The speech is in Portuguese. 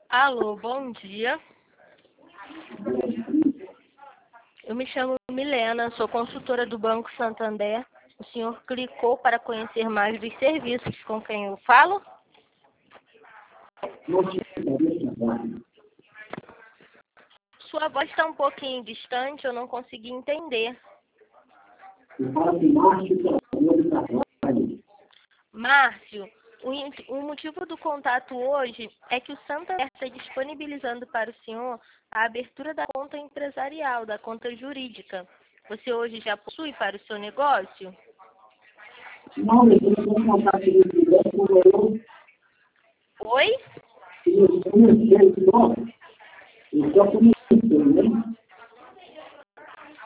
Alô, bom dia. Eu me chamo Milena, sou consultora do Banco Santander. O senhor clicou para conhecer mais dos serviços com quem eu falo? Sua voz está um pouquinho distante, eu não consegui entender. Márcio, o motivo do contato hoje é que o Santander está disponibilizando para o senhor a abertura da conta empresarial, da conta jurídica. Você hoje já possui para o seu negócio? Não, eu vou contar direto com eu. Oi? Eu só conheço, né?